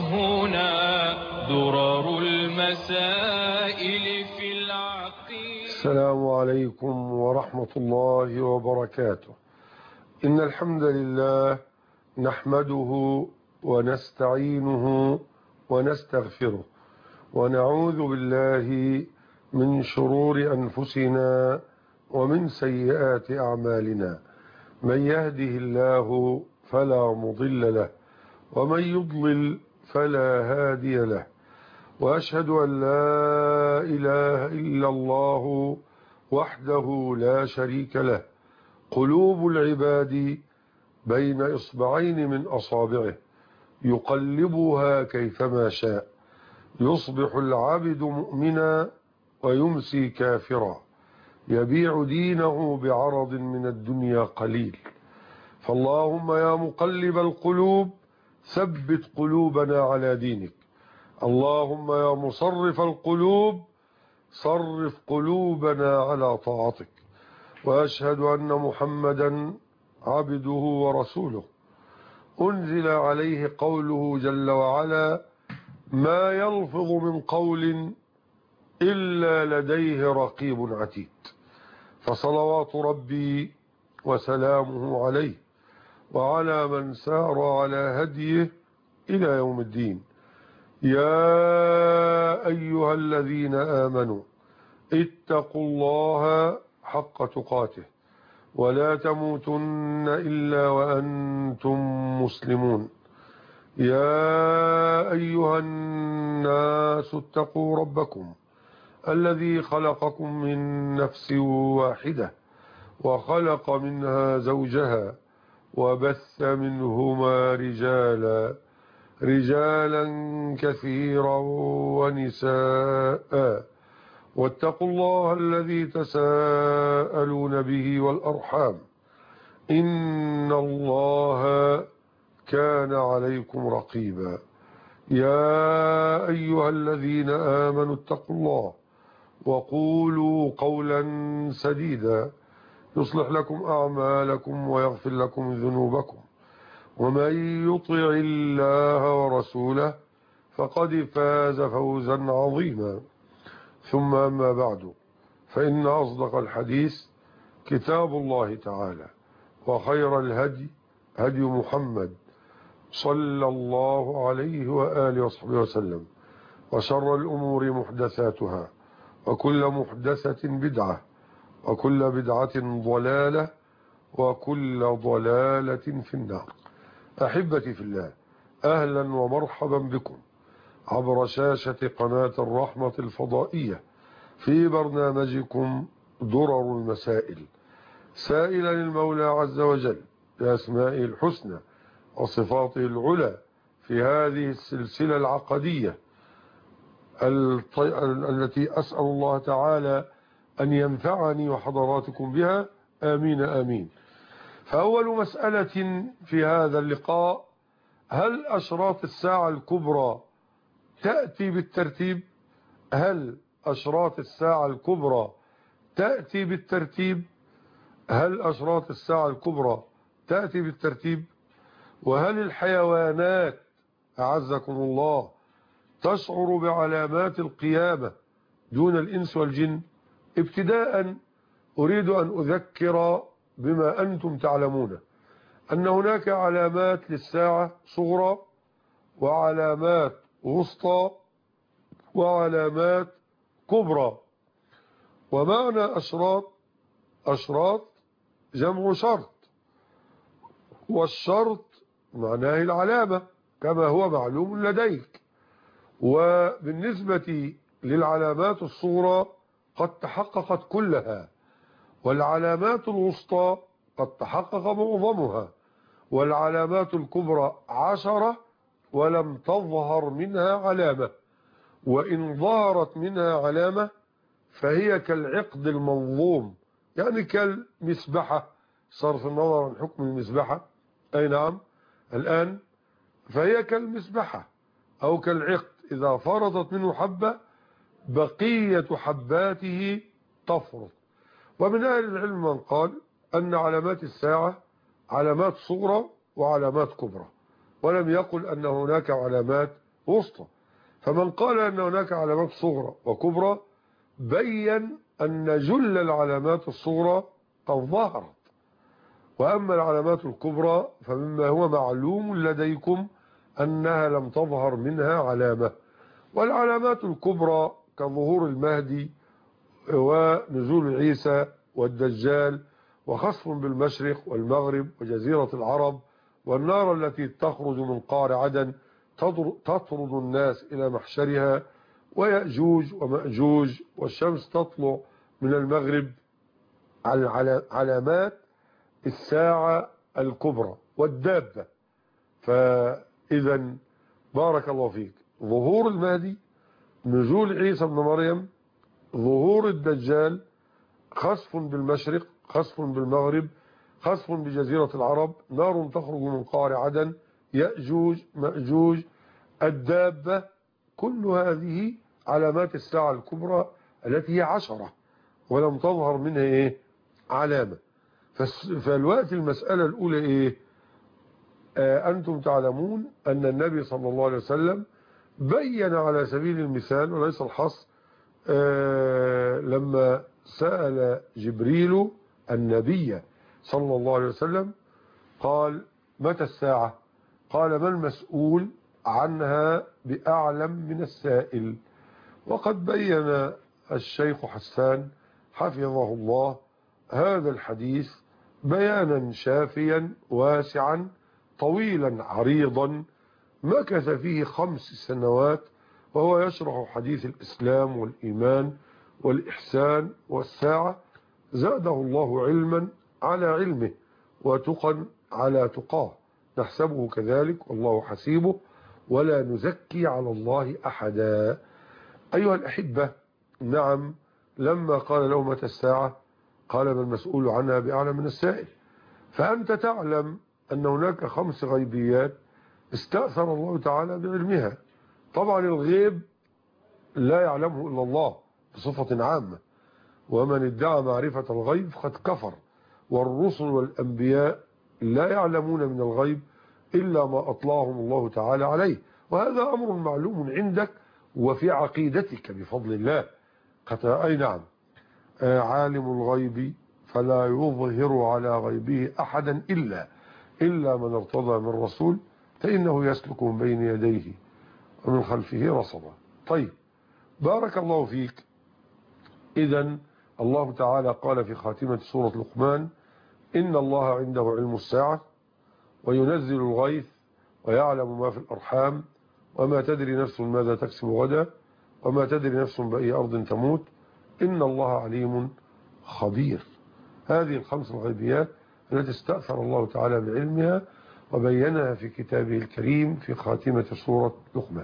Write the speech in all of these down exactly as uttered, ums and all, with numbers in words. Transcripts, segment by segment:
هنا درر المسائل في العقيدة. السلام عليكم ورحمة الله وبركاته. إن الحمد لله نحمده ونستعينه ونستغفره ونعوذ بالله من شرور أنفسنا ومن سيئات أعمالنا. من يهده الله فلا مضل له ومن يضلل فلا هادي له، وأشهد أن لا إله إلا الله وحده لا شريك له. قلوب العباد بين إصبعين من أصابعه يقلبها كيفما شاء. يصبح العبد مؤمنا ويمسي كافرا، يبيع دينه بعرض من الدنيا قليل. فاللهم يا مقلب القلوب ثبت قلوبنا على دينك. اللهم يا مصرف القلوب صرف قلوبنا على طاعتك. وأشهد أن محمدا عبده ورسوله أنزل عليه قوله جل وعلا: ما يلفظ من قول إلا لديه رقيب عتيد. فصلوات ربي وسلامه عليه وعلى من سار على هديه إلى يوم الدين. يا أيها الذين آمنوا اتقوا الله حق تقاته ولا تموتن إلا وأنتم مسلمون. يا أيها الناس اتقوا ربكم الذي خلقكم من نفس واحدة وخلق منها زوجها وبث منهما رجالا رجالا كثيرا ونساء. واتقوا الله الذي تساءلون به والأرحام إن الله كان عليكم رقيبا. يا أيها الذين آمنوا اتقوا الله وقولوا قولا سديدا يصلح لكم أعمالكم ويغفر لكم ذنوبكم، ومن يطع الله ورسوله فقد فاز فوزا عظيما. ثم أما بعد، فإن أصدق الحديث كتاب الله تعالى، وخير الهدي هدي محمد صلى الله عليه وآله وصحبه وسلم، وشر الأمور محدثاتها، وكل محدثة بدعة، وكل بدعة ضلالة، وكل ضلالة في النار. أحبتي في الله، أهلا ومرحبا بكم عبر شاشة قناة الرحمة الفضائية في برنامجكم درر المسائل، سائلا المولى عز وجل بأسمائه الحسنى وصفاته العلى في هذه السلسلة العقدية التي أسأل الله تعالى أن ينفعني وحضراتكم بها، آمين آمين. فأول مسألة في هذا اللقاء: هل أشراط الساعة الكبرى تأتي بالترتيب؟ هل أشراط الساعة الكبرى تأتي بالترتيب؟ هل أشراط الساعة الكبرى تأتي بالترتيب؟ وهل الحيوانات أعزكم الله تشعر بعلامات القيامة دون الإنس والجن؟ ابتداء أريد أن أذكر بما أنتم تعلمون أن هناك علامات للساعة صغرى وعلامات وسطى وعلامات كبرى. ومعنى أشراط، أشراط جمع شرط، والشرط معناه العلامة كما هو معلوم لديك. وبالنسبة للعلامات الصغرى قد تحققت كلها، والعلامات الوسطى قد تحقق معظمها، والعلامات الكبرى عشرة ولم تظهر منها علامة، وإن ظهرت منها علامة فهي كالعقد المنظوم، يعني كالمسبحة، صرف النظر عن حكم المسبحة، أي نعم الآن، فهي كالمسبحة أو كالعقد، إذا فرضت منه حبة بقية حباته تفرض. ومن أهل العلم من قال أن علامات الساعة علامات صغرى وعلامات كبرى، ولم يقل أن هناك علامات وسطى. فمن قال أن هناك علامات صغرى وكبرى بين أن جل العلامات الصغرى قد ظهرت، وأما العلامات الكبرى فمما هو معلوم لديكم أنها لم تظهر منها علامة. والعلامات الكبرى كظهور المهدي ونزول عيسى والدجال وخسف بالمشرق والمغرب وجزيرة العرب والنار التي تخرج من قعر عدن تطرد الناس إلى محشرها ويأجوج ومأجوج والشمس تطلع من المغرب، على علامات الساعة الكبرى. والدابة، فإذا بارك الله فيك، ظهور المهدي، نزول عيسى بن مريم، ظهور الدجال، خسف بالمشرق، خسف بالمغرب، خسف بجزيرة العرب، نار تخرج من قعر عدن، يأجوج مأجوج، الدابة، كل هذه علامات الساعة الكبرى التي هي عشرة ولم تظهر منها ايه علامة. فالوقت المسألة الأولى ايه؟ آه أنتم تعلمون أن النبي صلى الله عليه وسلم بين على سبيل المثال وليس الحصر، آه لما سأل جبريل النبي صلى الله عليه وسلم قال متى الساعة؟ قال ما المسؤول عنها بأعلم من السائل. وقد بين الشيخ حسان حفظه الله هذا الحديث بيانا شافيا واسعا طويلا عريضا مكث فيه خمس سنوات وهو يشرح حديث الإسلام والإيمان والإحسان والساعة، زاده الله علما على علمه وتقا على تقاه، نحسبه كذلك والله حسيبه ولا نزكي على الله أحدا. أيها الأحبة، نعم، لما قال له متى الساعة قال ما المسؤول عنها بأعلم من السائل. فأنت تعلم أن هناك خمس غيبيات استأثر الله تعالى بعلمها. طبعا الغيب لا يعلمه إلا الله بصفة عامة، ومن ادعى معرفة الغيب فقد كفر، والرسل والأنبياء لا يعلمون من الغيب إلا ما أطلعهم الله تعالى عليه، وهذا أمر معلوم عندك وفي عقيدتك بفضل الله. أي نعم، عالم الغيب فلا يظهر على غيبه أحدا إلا إلا من ارتضى من رسول فإنه يسلك من بين يديه ومن خلفه رصدا. طيب، بارك الله فيك. إذن الله تعالى قال في خاتمة سورة لقمان إن الله عنده علم الساعة وينزل الغيث ويعلم ما في الأرحام وما تدري نفس ماذا تكسب غدا وما تدري نفس بأي أرض تموت إن الله عليم خبير. هذه الخمس الغيبيات التي استأثر الله تعالى بعلمها وبينها في كتابه الكريم في خاتمة سورة لقمان.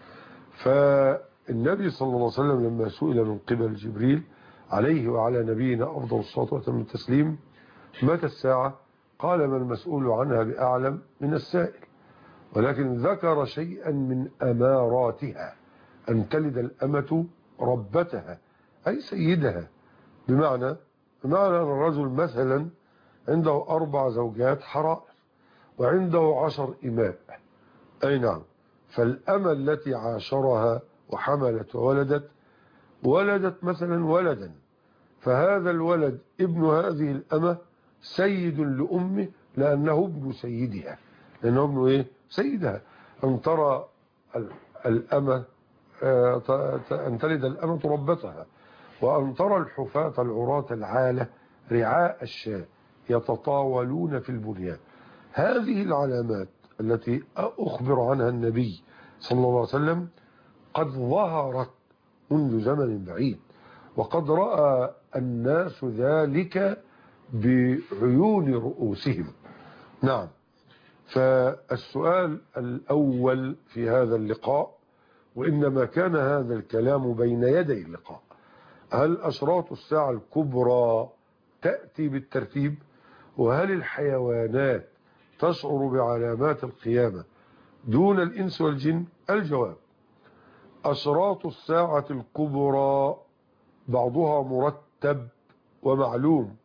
فالنبي صلى الله عليه وسلم لما سئل من قبل جبريل عليه وعلى نبينا أفضل الصلاة وأتم التسليم متى الساعة قال ما المسؤول عنها بأعلم من السائل، ولكن ذكر شيئا من أماراتها، أن تلد الأمة ربتها أي سيدها، بمعنى بمعنى أن الرجل مثلا عنده أربع زوجات حرائر وعنده عشر إماء، أي نعم، فالأمة التي عاشرها وحملت وولدت ولدت مثلا ولدا، فهذا الولد ابن هذه الأمة سيد لأمه لأنه ابن سيدها، لأنه ابن إيه؟ سيدها. أن ترى الأمة أن تلد الأمة ربتها، وأن ترى الحفاة العراة العالة رعاء الشاة يتطاولون في البنيان. هذه العلامات التي أخبر عنها النبي صلى الله عليه وسلم قد ظهرت منذ زمن بعيد، وقد رأى الناس ذلك بعيون رؤوسهم. نعم، فالسؤال الأول في هذا اللقاء، وإنما كان هذا الكلام بين يدي اللقاء، هل أشراط الساعة الكبرى تأتي بالترتيب؟ وهل الحيوانات تشعر بعلامات القيامة دون الإنس والجن؟ الجواب: أشراط الساعة الكبرى بعضها مرتب ومعلوم،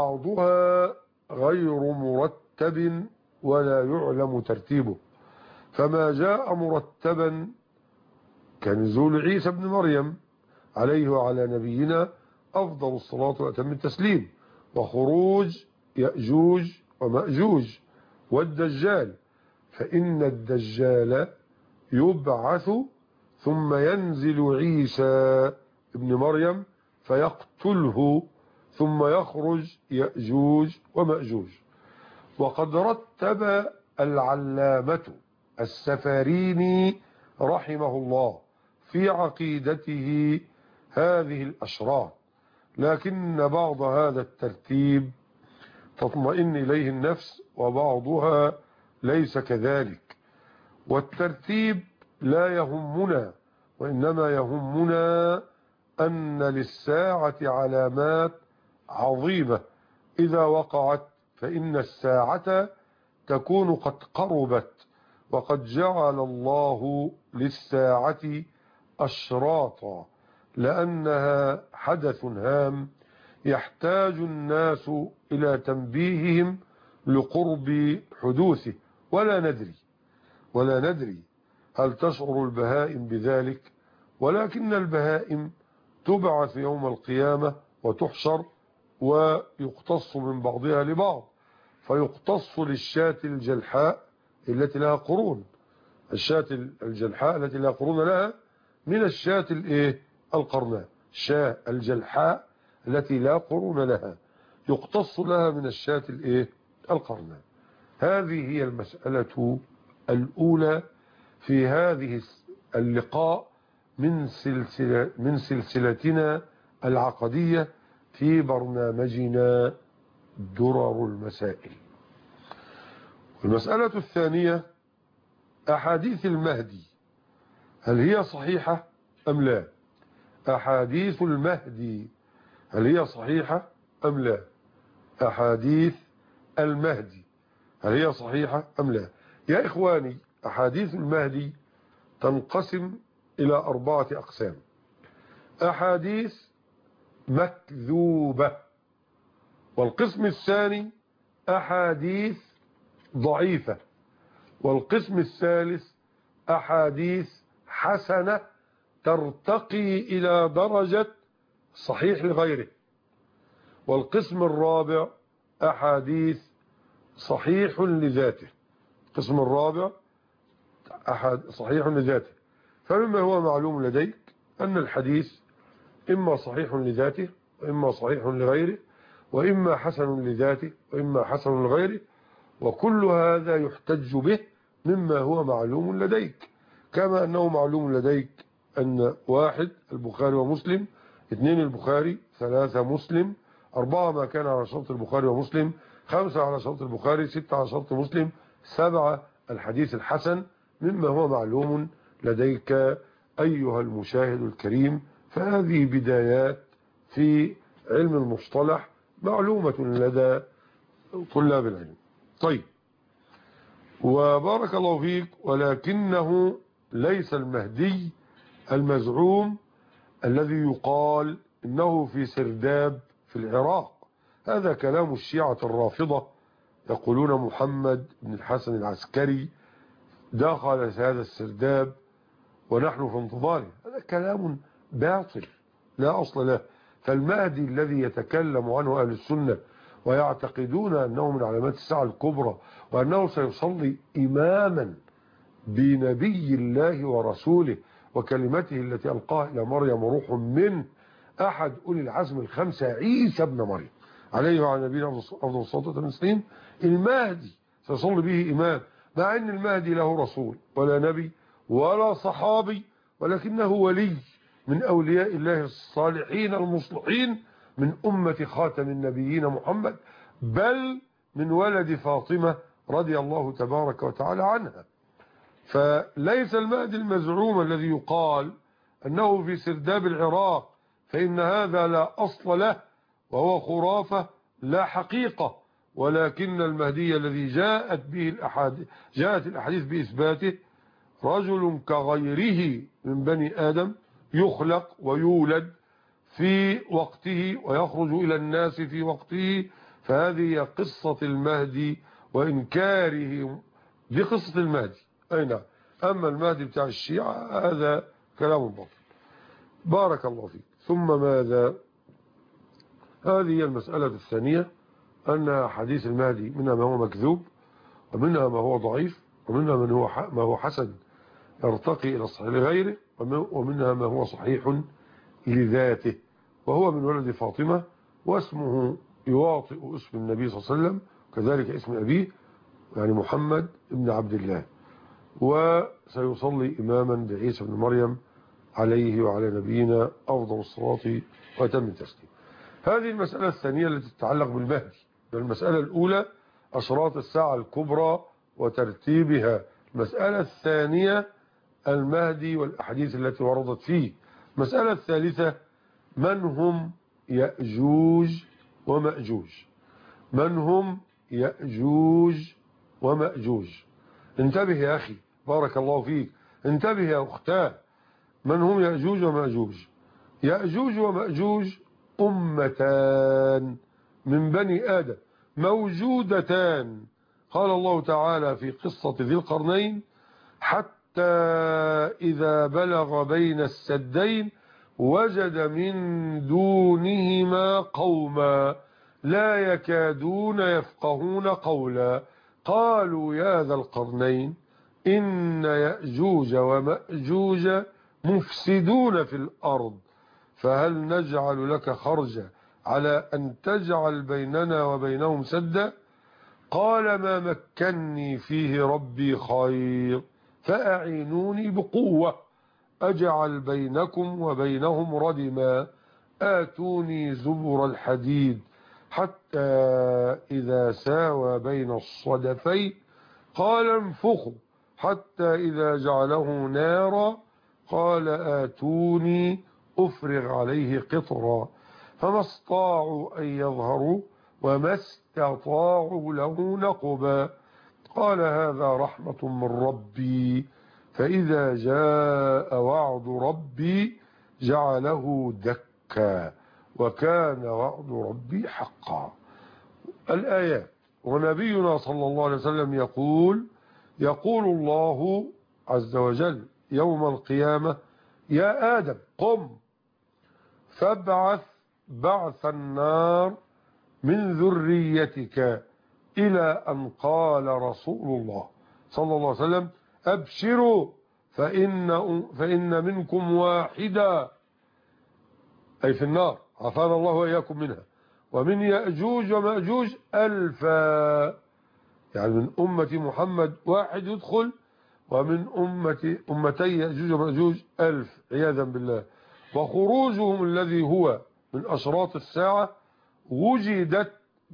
وبعضها غير مرتب ولا يعلم ترتيبه. فما جاء مرتبا كنزول عيسى ابن مريم عليه وعلى نبينا أفضل الصلاة وأتم التسليم، وخروج يأجوج ومأجوج والدجال، فإن الدجال يبعث ثم ينزل عيسى ابن مريم فيقتله ثم يخرج يأجوج ومأجوج. وقد رتب العلامة السفاريني رحمه الله في عقيدته هذه الأشراط، لكن بعض هذا الترتيب تطمئن إليه النفس وبعضها ليس كذلك. والترتيب لا يهمنا، وإنما يهمنا أن للساعة علامات عظيمة إذا وقعت فإن الساعة تكون قد قربت، وقد جعل الله للساعة أشراطا لأنها حدث هام يحتاج الناس إلى تنبيههم لقرب حدوثه. ولا ندري ولا ندري هل تشعر البهائم بذلك، ولكن البهائم تبعث يوم القيامة وتحشر ويقتص من بعضها لبعض، فيقتص للشاة الجلحاء التي لها قرون، الشاة الجلحاء التي لها قرون لها من الشاة الايه القرناء، الشاة الجلحاء التي لا قرون لها يقتص لها من الشاة الايه القرناء. هذه هي المسألة الأولى في هذه اللقاء من سلسلة من سلسلتنا العقدية في برنامجنا درر المسائل. المسألة الثانية أحاديث المهدي هل هي صحيحة أم لا؟ أحاديث المهدي هل هي صحيحة أم لا؟ أحاديث المهدي هل هي صحيحة أم لا؟ يا إخواني، أحاديث المهدي تنقسم إلى أربعة أقسام. أحاديث مكذوبة، والقسم الثاني أحاديث ضعيفة، والقسم الثالث أحاديث حسنة ترتقي إلى درجة صحيح لغيره، والقسم الرابع أحاديث صحيح لذاته. القسم الرابع أحد صحيح لذاته. فمما هو معلوم لديك أن الحديث إما صحيح لذاته وإما صحيح لغيره، وإما حسن لذاته وإما حسن لغيره، وكل هذا يحتج به مما هو معلوم لديك، كما أنه معلوم لديك أن واحد البخاري ومسلم، اثنين البخاري، ثلاثة مسلم، أربعة ما كان على شرط البخاري ومسلم، خمسة على شرط البخاري، ستة على شرط مسلم، سبعة الحديث الحسن، مما هو معلوم لديك أيها المشاهد الكريم. فهذه بدايات في علم المصطلح معلومة لدى طلاب العلم. طيب، وبارك الله فيك، ولكنه ليس المهدي المزعوم الذي يقال إنه في سرداب في العراق. هذا كلام الشيعة الرافضة، يقولون محمد بن الحسن العسكري دخل هذا السرداب ونحن في انتظاره. هذا كلام باطل لا أصل له. فالمهدي الذي يتكلم عنه أهل السنة ويعتقدون أنه من علامات الساعة الكبرى، وأنه سيصلي إماما بنبي الله ورسوله وكلمته التي ألقاها إلى مريم وروح منه، أحد أولي العزم الخمسة عيسى ابن مريم عليه وعلى نبينا أفضل الصلاة والسلام، المهدي سيصلي به إمام، مع أن المهدي له رسول ولا نبي ولا صحابي، ولكنه ولي من أولياء الله الصالحين المصلحين من أمة خاتم النبيين محمد، بل من ولد فاطمة رضي الله تبارك وتعالى عنها. فليس المهدي المزعوم الذي يقال أنه في سرداب العراق، فإن هذا لا أصل له وهو خرافة لا حقيقة، ولكن المهدي الذي جاءت به الأحاديث جاءت الأحاديث بإثباته رجل كغيره من بني آدم، يخلق ويولد في وقته ويخرج إلى الناس في وقته. فهذه قصة المهدي وإنكاره، دي قصة المهدي أي نعم. أما المهدي بتاع الشيعة هذا كلام باطل. بارك الله فيك. ثم ماذا؟ هذه هي المسألة الثانية، أن حديث المهدي منها ما هو مكذوب، ومنها ما هو ضعيف، ومنها من هو ما هو حسن يرتقي إلى الصحيح لغيره، ومنها ما هو صحيح لذاته، وهو من ولد فاطمة، واسمه يواطئ اسم النبي صلى الله عليه وسلم، كذلك اسم أبيه يعني محمد بن عبد الله، وسيصلي إماما بعيسى بن مريم عليه وعلى نبينا أفضل الصلاة وأتم التسليم. هذه المسألة الثانية التي تتعلق بالمهدي. المسألة الأولى أشراط الساعة الكبرى وترتيبها. المسألة الثانية المهدي والأحاديث التي وردت فيه. المسألة الثالثة من هم يأجوج ومأجوج. من هم يأجوج ومأجوج. انتبه يا أخي، بارك الله فيك، انتبه يا أختاه. من هم يأجوج ومأجوج؟ يأجوج ومأجوج أمتان من بني آدم موجودتان. قال الله تعالى في قصة ذي القرنين: حتى إذا بلغ بين السدين وجد من دونهما قوما لا يكادون يفقهون قولا قالوا يا ذا القرنين إن يأجوج ومأجوج مفسدون في الأرض فهل نجعل لك خرجا على أن تجعل بيننا وبينهم سدا؟ قال ما مكني فيه ربي خير فأعينوني بقوة أجعل بينكم وبينهم ردما آتوني زبر الحديد حتى إذا ساوى بين الصدفين قال انفخوا حتى إذا جعله نارا قال آتوني أفرغ عليه قطرا فما استطاعوا أن يظهروا وما استطاعوا له نقبا قال هذا رحمة من ربي فإذا جاء وعد ربي جعله دكا وكان وعد ربي حقا. الآيات. ونبينا صلى الله عليه وسلم يقول يقول الله عز وجل يوم القيامة يا آدم قم فابعث بعث النار من ذريتك إلى أن قال رسول الله صلى الله عليه وسلم أبشروا فإن, فإن منكم واحدا أي في النار عافانا الله وإياكم منها ومن يأجوج ومأجوج ألفا يعني من أمة محمد واحد يدخل ومن أمة أمتي يأجوج ومأجوج ألف عياذا بالله. وخروجهم الذي هو من أشراط الساعة وجدت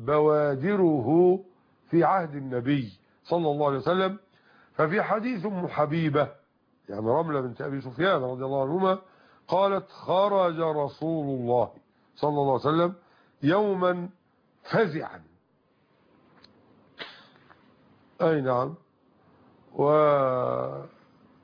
بوادره في عهد النبي صلى الله عليه وسلم. ففي حديث أم حبيبة يعني رملة بنت أبي سفيان رضي الله عنهما قالت خرج رسول الله صلى الله عليه وسلم يوما فزعا أي نعم وكذلك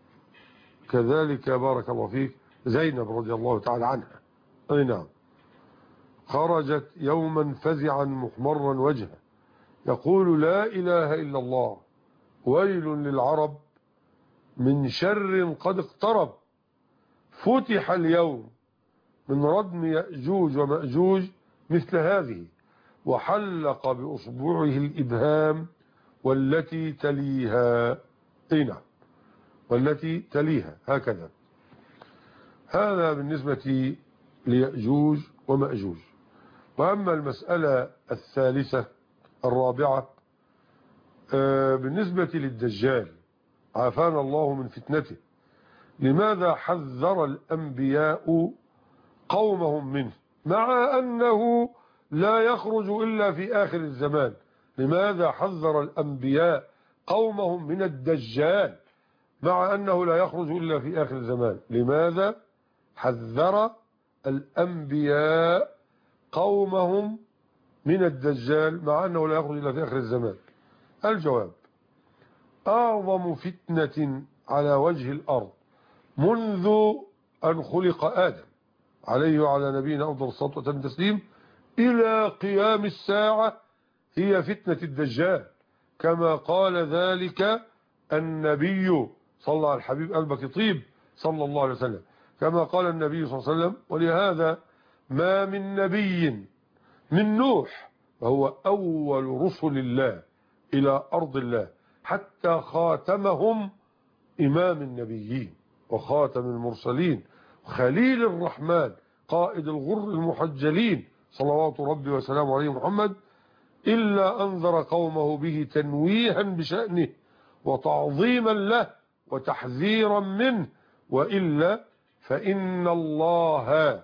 بارك الله فيك زينب رضي الله تعالى عنها أي نعم خرجت يوما فزعا محمرا وجهه يقول لا إله إلا الله ويل للعرب من شر قد اقترب فتح اليوم من ردم يأجوج ومأجوج مثل هذه وحلق بأصبعه الإبهام والتي تليها اي نعم والتي تليها هكذا. هذا بالنسبة ليأجوج ومأجوج. وأما المسألة الثالثة الرابعة بالنسبة للدجال عافانا الله من فتنته لماذا حذر الأنبياء قومهم منه مع أنه لا يخرج إلا في آخر الزمان؟ لماذا حذر الأنبياء قومهم من الدجال مع أنه لا يخرج إلا في آخر الزمان؟ لماذا حذر الأنبياء قومهم من الدجال مع أنه لا يخرج إلا في آخر الزمان؟ الجواب أعظم فتنة على وجه الأرض منذ أن خلق آدم عليه وعلى نبينا أفضل الصلاة والتسليم إلى قيام الساعة هي فتنة الدجال كما قال ذلك النبي صلى على الحبيب قلبك طيب صلى الله عليه وسلم، كما قال النبي صلى الله عليه وسلم: ولهذا ما من نبي من نوح وهو أول رسل الله إلى أرض الله حتى خاتمهم إمام النبيين وخاتم المرسلين خليل الرحمن قائد الغر المحجلين صلوات ربي وسلامه عليه محمد، إلا أنذر قومه به تنويها بشأنه وتعظيما له وتحذيرا منه، وإلا فإن الله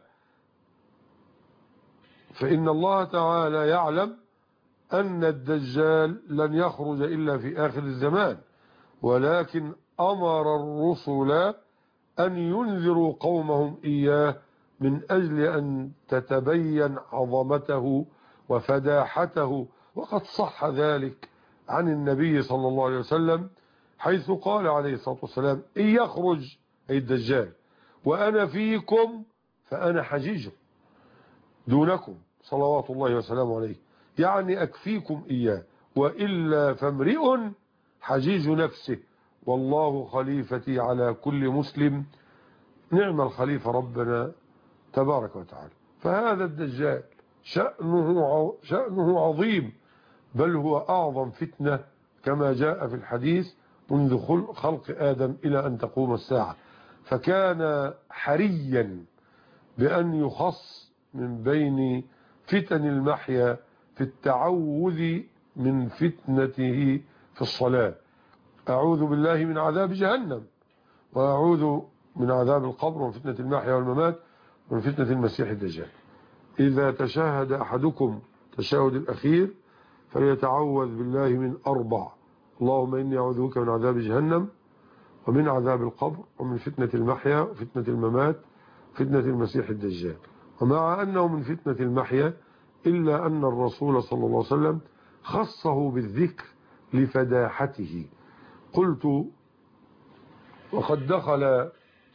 فإن الله تعالى يعلم أن الدجال لن يخرج إلا في آخر الزمان، ولكن أمر الرسل أن ينذروا قومهم إياه من أجل أن تتبين عظمته وفداحته. وقد صح ذلك عن النبي صلى الله عليه وسلم حيث قال عليه الصلاة والسلام: إن يخرج أي الدجال وأنا فيكم فأنا حجيج دونكم صلوات الله وسلامه عليه، يعني أكفيكم إياه، وإلا فامرئ حجيج نفسه والله خليفتي على كل مسلم، نعم الخليفة ربنا تبارك وتعالى. فهذا الدجال شأنه شأنه عظيم، بل هو أعظم فتنة كما جاء في الحديث منذ خلق آدم إلى أن تقوم الساعة، فكان حريا بأن يخص من بين فتن المحيا في التعوذ من فتنته في الصلاة: أعوذ بالله من عذاب جهنم، وأعوذ من عذاب القبر ومن فتنة المحيا والممات ومن فتنة المسيح الدجال. إذا تشهد أحدكم تشهد الأخير فليتعوذ بالله من أربع: اللهم إني أعوذ بك من عذاب جهنم ومن عذاب القبر ومن فتنة المحيا وفتنة الممات وفتنة المسيح الدجال. ومع أنه من فتنة المحيا إلا أن الرسول صلى الله عليه وسلم خصه بالذكر لفداحته. قلت: وقد دخل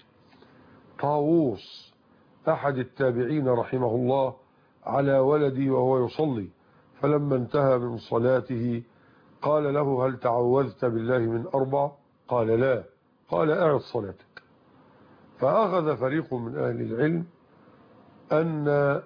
طاووس أحد التابعين رحمه الله على ولدي وهو يصلي، فلما انتهى من صلاته قال له: هل تعوذت بالله من أربع؟ قال: لا. قال: أعد صلاتك. فأخذ فريق من أهل العلم أن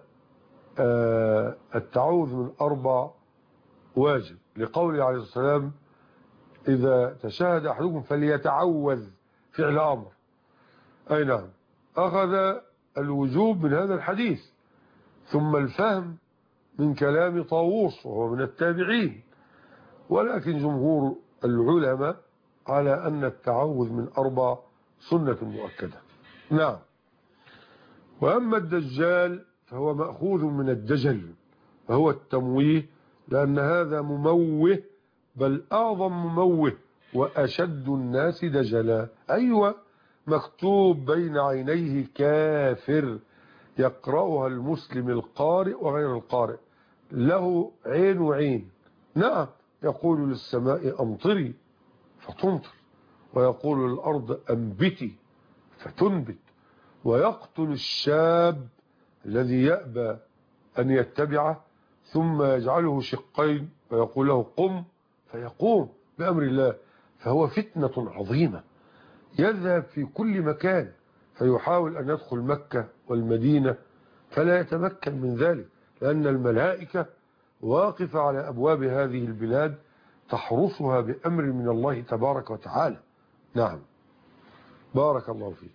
التعوذ من أربع واجب، لقوله عليه الصلاة والسلام: إذا تشهد أحدكم فليتعوذ، فعل أمر. أي نعم، أخذ الوجوب من هذا الحديث، ثم الفهم من كلام طاووس وهو من التابعين، ولكن جمهور العلماء على أن التعوذ من أربع سنة مؤكدة. نعم. وأما الدجال فهو مأخوذ من الدجل، فهو التمويه، لأن هذا مموه، بل أعظم مموه وأشد الناس دجلا. أيوة، مكتوب بين عينيه كافر، يقرأها المسلم القارئ وغير القارئ، له عين وعين. نعم، يقول للسماء أمطري فتمطر، ويقول للأرض أنبتي فتنبت، ويقتل الشاب الذي يأبى أن يتبعه ثم يجعله شقين ويقول له قم فيقوم بأمر الله. فهو فتنة عظيمة، يذهب في كل مكان، فيحاول أن يدخل مكة والمدينة فلا يتمكن من ذلك، لأن الملائكة واقفة على أبواب هذه البلاد تحرسها بأمر من الله تبارك وتعالى. نعم، بارك الله فيك.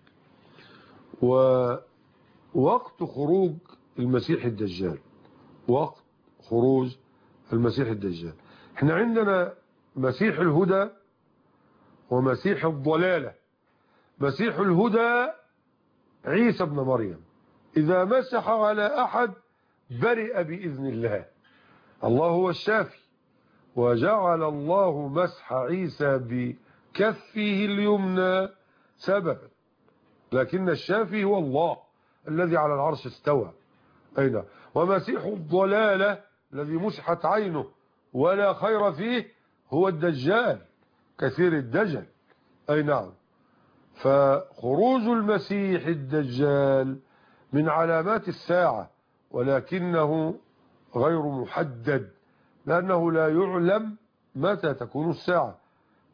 ووقت خروج المسيح الدجال، وقت خروج المسيح الدجال، احنا عندنا مسيح الهدى ومسيح الضلالة. مسيح الهدى عيسى ابن مريم، إذا مسح على أحد برئ بإذن الله، الله هو الشافي، وجعل الله مسح عيسى بكفه اليمنى سببا، لكن الشافي هو الله الذي على العرش استوى. أين؟ ومسيح الضلالة الذي مسحت عينه ولا خير فيه هو الدجال كثير الدجل. أي نعم. فخروج المسيح الدجال من علامات الساعة، ولكنه غير محدد، لأنه لا يعلم متى تكون الساعة،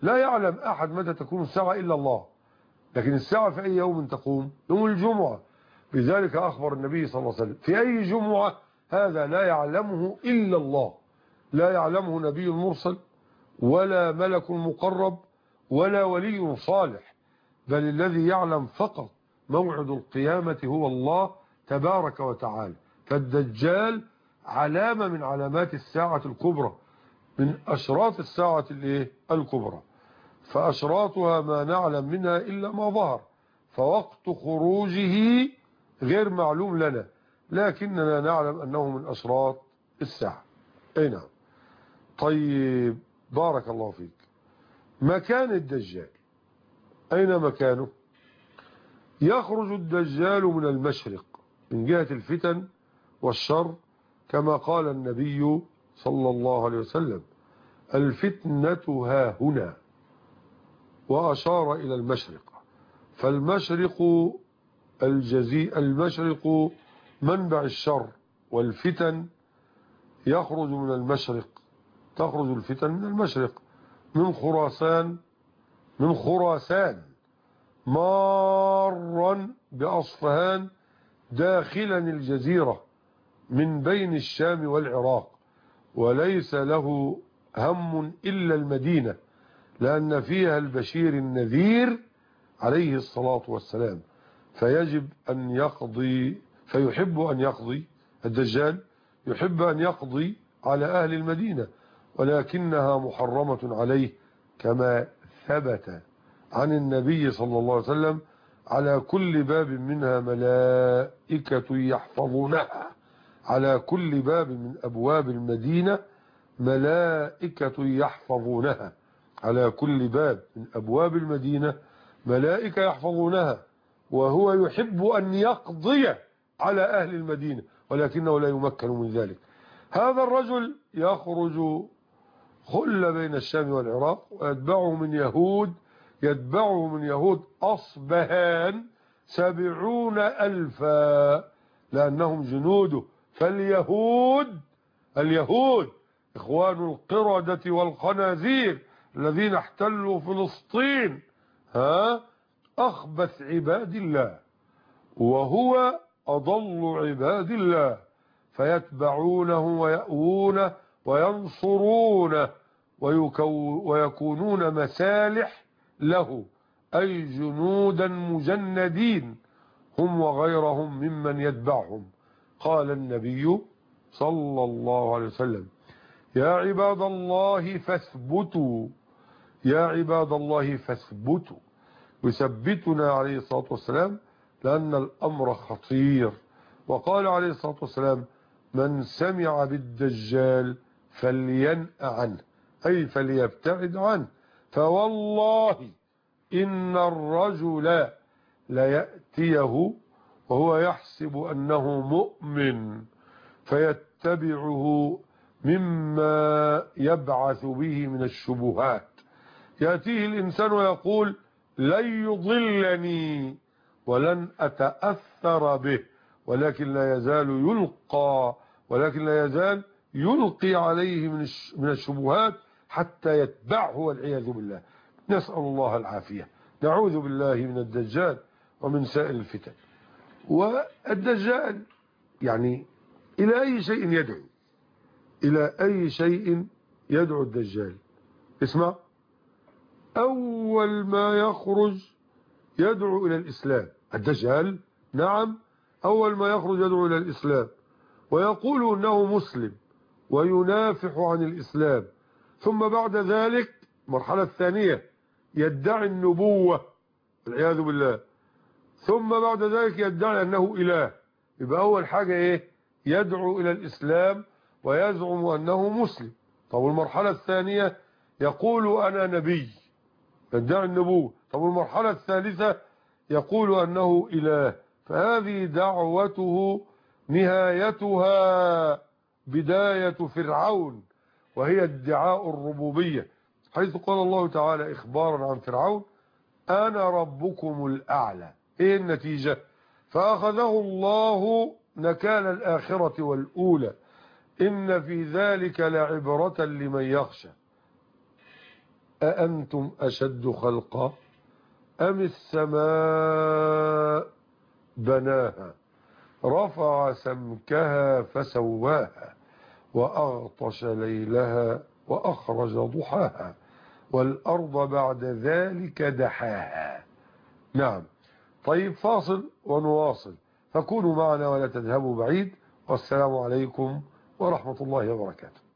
لا يعلم أحد متى تكون الساعة إلا الله، لكن الساعة في أي يوم تقوم؟ يوم الجمعة. لذلك أخبر النبي صلى الله عليه وسلم في أي جمعة، هذا لا يعلمه إلا الله، لا يعلمه نبي مرسل ولا ملك مقرب ولا ولي صالح، بل الذي يعلم فقط موعد القيامة هو الله تبارك وتعالى. فالدجال علامة من علامات الساعة الكبرى، من أشراط الساعة الكبرى، فأشراطها ما نعلم منها إلا ما ظهر، فوقت خروجه غير معلوم لنا، لكننا نعلم أنه من أشراط الساعة. أي نعم. طيب بارك الله فيك. مكان الدجال، أين مكانه؟ يخرج الدجال من المشرق من جهة الفتن والشر، كما قال النبي صلى الله عليه وسلم: الفتنة ها هنا، وأشار إلى المشرق. فالمشرق الجزي المشرق منبع الشر والفتن، يخرج من المشرق، تخرج الفتن من المشرق، من خراسان من خراسان مارا بأصفهان داخلا الجزيرة من بين الشام والعراق، وليس له هم إلا المدينة، لأن فيها البشير النذير عليه الصلاة والسلام، فيجب أن يقضي فيحب أن يقضي الدجال يحب أن يقضي على أهل المدينة، ولكنها محرمة عليه، كما ثبت عن النبي صلى الله عليه وسلم: على كل باب منها ملائكة يحفظونها، على كل باب من أبواب المدينة ملائكة يحفظونها، على كل باب من أبواب المدينة ملائكة يحفظونها، وهو يحب أن يقضي على أهل المدينة، ولكنه لا يمكن من ذلك. هذا الرجل يخرج خل بين الشام والعراق، ويتبعه من يهود يتبعه من يهود أصبهان سبعون ألفا، لأنهم جنوده. فاليهود اليهود إخوان القردة والخنازير الذين احتلوا فلسطين، ها أخبث عباد الله، وهو أضل عباد الله، فيتبعونه ويأوونه وينصرونه ويكونون مسالح له، أي جنودا مجندين هم وغيرهم ممن يتبعهم. قال النبي صلى الله عليه وسلم: يا عباد الله فاثبتوا، يا عباد الله فاثبتوا، يثبتنا عليه الصلاة والسلام، لأن الأمر خطير. وقال عليه الصلاة والسلام: من سمع بالدجال فلينأ عنه، أي فليبتعد عنه، فوالله إن الرجل ليأتيه وهو يحسب أنه مؤمن فيتبعه مما يبعث به من الشبهات. يأتيه الإنسان ويقول: لن يضلني ولن أتأثر به، ولكن لا يزال يلقى ولكن لا يزال يلقي عليه من من الشبهات حتى يتبعه، والعياذ بالله. نسأل الله العافية، نعوذ بالله من الدجال ومن سائر الفتن. والدجال يعني إلى أي شيء يدعو إلى أي شيء يدعو الدجال؟ اسمع، أول ما يخرج يدعو إلى الإسلام. الدجال نعم أول ما يخرج يدعو إلى الإسلام، ويقول أنه مسلم وينافح عن الإسلام، ثم بعد ذلك المرحلة الثانية يدعي النبوة والعياذ بالله، ثم بعد ذلك يدعي أنه إله. يبقى أول حاجة إيه؟ يدعو إلى الإسلام ويزعم أنه مسلم. طب المرحلة الثانية يقول أنا نبي، يدعي النبوة. طب المرحلة الثالثة يقول أنه إله. فهذه دعوته نهايتها بداية فرعون، وهي ادعاء الربوبية، حيث قال الله تعالى إخبارا عن فرعون: أنا ربكم الأعلى. إيه النتيجة؟ فأخذه الله نكال الآخرة والأولى، إن في ذلك لعبرة لمن يخشى. أأنتم أشد خلقا أم السماء بناها رفع سمكها فسواها وأغطش ليلها وأخرج ضحاها والأرض بعد ذلك دحاها. نعم. طيب فاصل ونواصل، فكونوا معنا ولا تذهبوا بعيد، والسلام عليكم ورحمة الله وبركاته.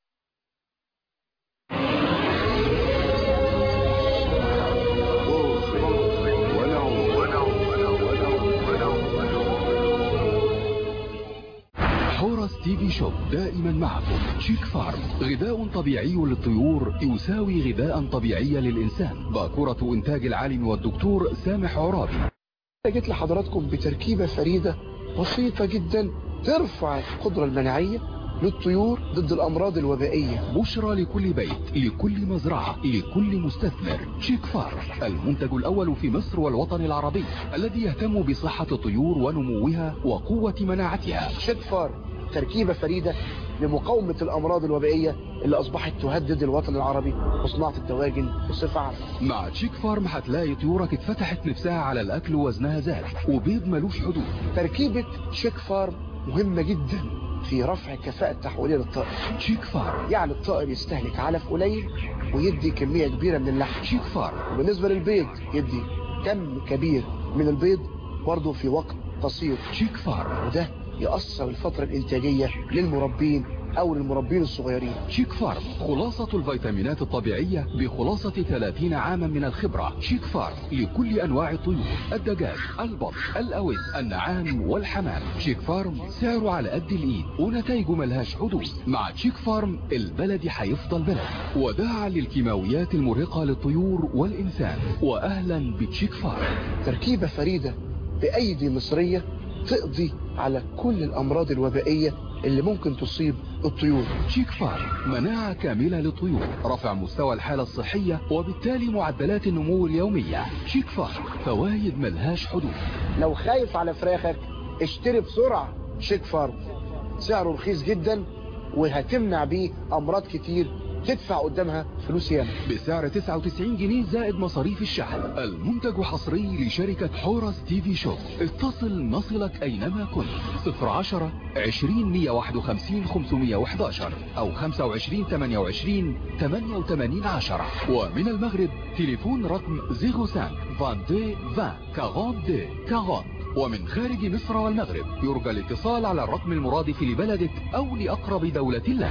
حورس تي في شوب دائما معكم. شيك فارم، غذاء طبيعي للطيور يساوي غذاء طبيعي للإنسان. باكورة إنتاج العالم والدكتور سامح عرابي. جيت لحضراتكم بتركيبة فريدة بسيطة جدا ترفع القدرة المناعية للطيور ضد الأمراض الوبائية. بشرى لكل بيت، لكل مزرعة، لكل مستثمر. شيك فارم، المنتج الأول في مصر والوطن العربي الذي يهتم بصحة الطيور ونموها وقوة مناعتها. شيك فارم تركيبة فريدة لمقاومة الأمراض الوبائية اللي أصبحت تهدد الوطن العربي وصناعة الدواجن بصفة عامة. مع شيك فارم هتلاقي طيورك اتفتحت نفسها على الأكل ووزنها زاد وبيض ملوش حدود. تركيبة شيك فارم مهمة جدا في رفع كفاءة تحويلية للطائر. شيك فارم يعني الطائر يستهلك علف قليل ويدي كمية كبيرة من اللحم. شيك فارم. وبالنسبة للبيض يدي كم كبير من البيض برضه في وقت قصير. شيك فارم. وده يأثر الفترة الإنتاجية للمربين أو للمربين الصغيرين. شيك فارم، خلاصة الفيتامينات الطبيعية بخلاصة ثلاثين عاما من الخبرة. شيك فارم لكل أنواع الطيور، الدجاج، البط، الأوز، النعام والحمام. شيك فارم سعره على قد الإيد ونتائجه ملهاش حدود. مع شيك فارم البلد هيفضل بلد، وداعا للكيماويات المرهقة للطيور والإنسان. وأهلا بشيك فارم. تركيبة فريدة بأيدي مصرية تقضي على كل الأمراض الوبائية اللي ممكن تصيب الطيور. شيك فارم، مناعة كاملة للطيور، رفع مستوى الحالة الصحية وبالتالي معدلات النمو اليومية. شيك فارم، فوائد ملهاش حدود. لو خايف على فراخك اشتري بسرعة شيك فارم، سعره رخيص جدا وهتمنع بيه أمراض كتير تدفع قدامها فلوس ياما. بسعر تسعة وتسعين جنيه زائد مصاريف الشحن. المنتج حصري لشركة حورس تي في شوب. اتصل نصلك أينما كنت. صفر عشرة عشرين مية واحد وخمسين خمسمية وحداشر أو خمسة وعشرين ثمانية وعشرين ثمانية وثمانين عشرة. ومن المغرب تليفون رقم صفر خمسة اثنين عشرين عشرين أربعين أربعين. ومن خارج مصر والمغرب يرجى الاتصال على الرقم المرادف لبلدك أو لأقرب دولة لك.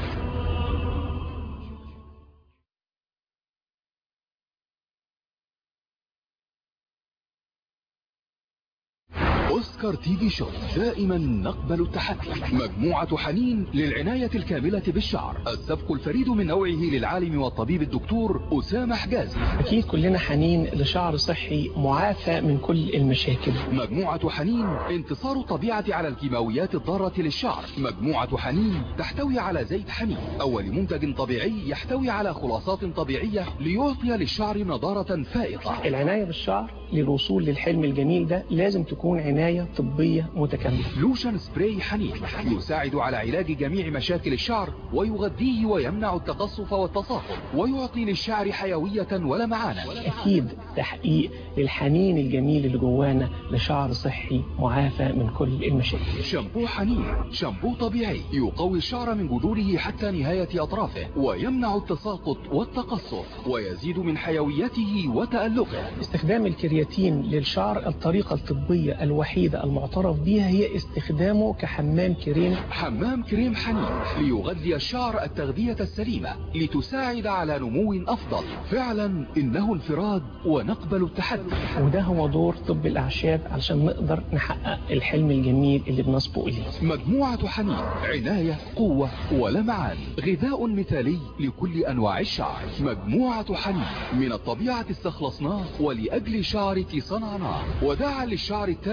أوسكار تي في شوب دائما نقبل التحدي. مجموعة حنين للعناية الكاملة بالشعر، السبق الفريد من نوعه للعالم والطبيب الدكتور أسامة حجازي. أكيد كلنا حنين لشعر صحي معافى من كل المشاكل. مجموعة حنين انتصار الطبيعة على الكيماويات الضارة للشعر. مجموعة حنين تحتوي على زيت حنين، أول منتج طبيعي يحتوي على خلاصات طبيعية ليعطي للشعر نضارة فائقة. العناية بالشعر للوصول للحلم الجميل ده لازم تكون عناية طبية متكاملة. لوشن سبراي حنين يساعد على علاج جميع مشاكل الشعر ويغذيه ويمنع التقصف والتصاقم ويعطي للشعر حيوية ولمعانا. أكيد تحقيق للحنين الجميل اللي جوانا لشعر صحي معافى من كل المشاكل. شامبو حنين، شامبو طبيعي يقوي الشعر من جذوره حتى نهاية أطرافه ويمنع التساقط والتقصف ويزيد من حيويته وتألقه. استخدام الكرياتين للشعر الطريقة الطبية الوحيدة المعترف بها هي استخدامه كحمام كريم. حمام كريم حنين ليغذي الشعر التغذية السليمة لتساعد على نمو أفضل. فعلا إنه انفراد ونقبل التحدي. وده هو دور طب الأعشاب علشان نقدر نحقق الحلم الجميل اللي بنصبو إليه. مجموعة حنين، عناية، قوة ولمعان، غذاء مثالي لكل أنواع الشعر. مجموعة حنين من الطبيعة استخلصناه ولأجل شعرك صنعناه، وداعا للشعر التالف والم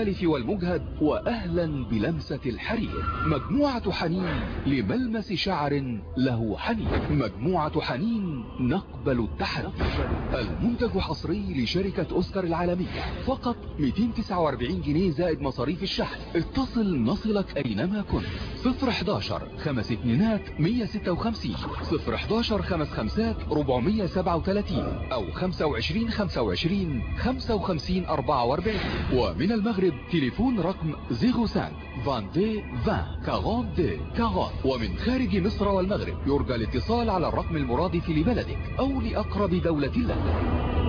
المجهد وأهلا بلمسة الحرير. مجموعة حنين لملمس شعر له حنين. مجموعة حنين نقبل التحدي. المنتج حصري لشركة أوسكار العالمية، فقط مئتين وتسعة وأربعين جنيه زائد مصاريف الشحن. اتصل نصلك أينما كنت. صفر احداشر خمس اتنينات مية ستة وخمسين، صفر احداشر خمس خمسات أربعمية سبعة وتلاتين، أو خمسة وعشرين خمسة وعشرين خمسة وخمسين أربعة وأربعين. ومن المغرب تليفون رقم صفر خمسة اثنين عشرين عشرين أربعين أربعين. ومن خارج مصر والمغرب يرجى الاتصال على الرقم المرادف لبلدك أو لأقرب دولة لك.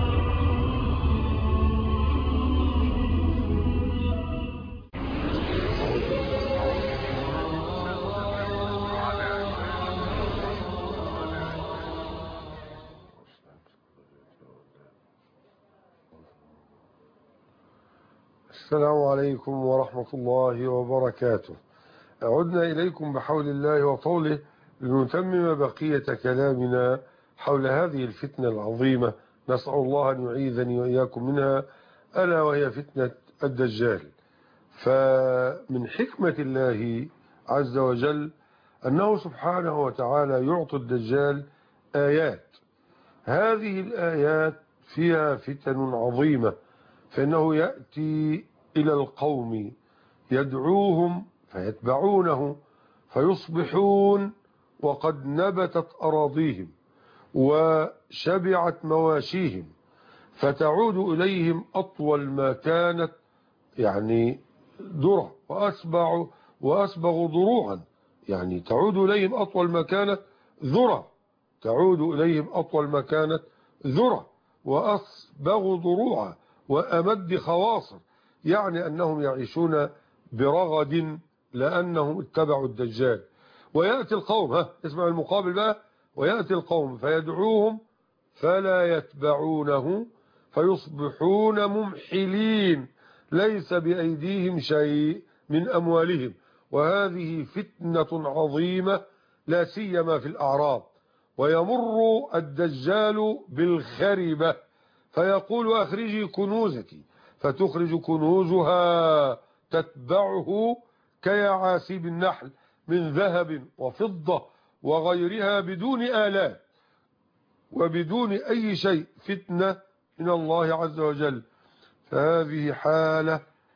السلام عليكم ورحمة الله وبركاته. عدنا إليكم بحول الله وطوله لنتمم بقية كلامنا حول هذه الفتنة العظيمة، نسأل الله أن يعيذني وإياكم منها، ألا وهي فتنة الدجال. فمن حكمة الله عز وجل أنه سبحانه وتعالى يعطي الدجال آيات. هذه الآيات فيها فتن عظيمة، فإنه يأتي إلى القوم يدعوهم فيتبعونه فيصبحون وقد نبتت أراضيهم وشبعت مواشيهم، فتعود إليهم أطول ما كانت يعني درع وأسبع وأسبغ ضروعا، يعني تعود إليهم أطول ما كانت ذرع، تعود إليهم أطول ما كانت ذرع وأسبغ ضروعا وأمد خواصر، يعني أنهم يعيشون برغد لأنهم اتبعوا الدجال. ويأتي القوم، ها اسمع المقابل بقى، ويأتي القوم فيدعوهم فلا يتبعونه فيصبحون ممحلين ليس بأيديهم شيء من أموالهم. وهذه فتنة عظيمة لا سيما في الأعراب. ويمر الدجال بالخربة فيقول أخرجي كنوزتي، فتخرج كنوزها تتبعه كيعاسيب النحل من ذهب وفضة وغيرها بدون آلات وبدون أي شيء، فتنة من الله عز وجل. فهذه حالة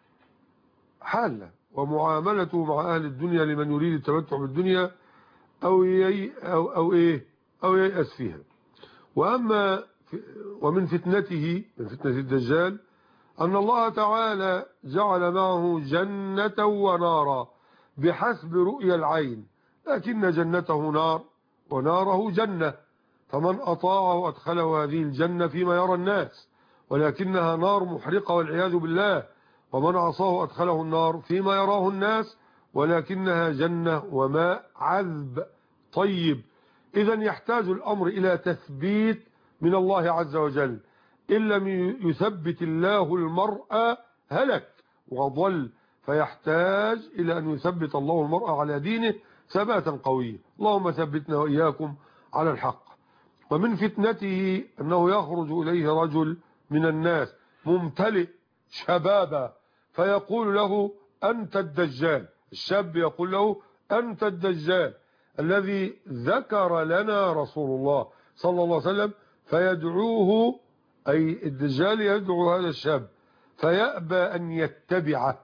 حالة ومعاملته مع أهل الدنيا لمن يريد التمتع بالدنيا أو يي أو أو إيه أو ييأس فيها. وأما ومن فتنته من فتنة الدجال أن الله تعالى جعل معه جنة ونارا بحسب رؤيا العين، لكن جنته نار وناره جنة، فمن أطاعه أدخله هذه الجنة فيما يرى الناس، ولكنها نار محرقة والعياذ بالله. ومن عصاه أدخله النار فيما يراه الناس، ولكنها جنة وماء عذب طيب. إذا يحتاج الأمر إلى تثبيت من الله عز وجل. إن لم يثبت الله المرء هلك وضل، فيحتاج إلى أن يثبت الله المرء على دينه ثباتا قويا. اللهم ثبتنا وإياكم على الحق. ومن فتنته أنه يخرج إليه رجل من الناس ممتلئ شبابا فيقول له أنت الدجال. الشاب يقول له أنت الدجال الذي ذكر لنا رسول الله صلى الله عليه وسلم، فيدعوه، أي الدجال يدعو هذا الشاب فيأبى أن يتبعه،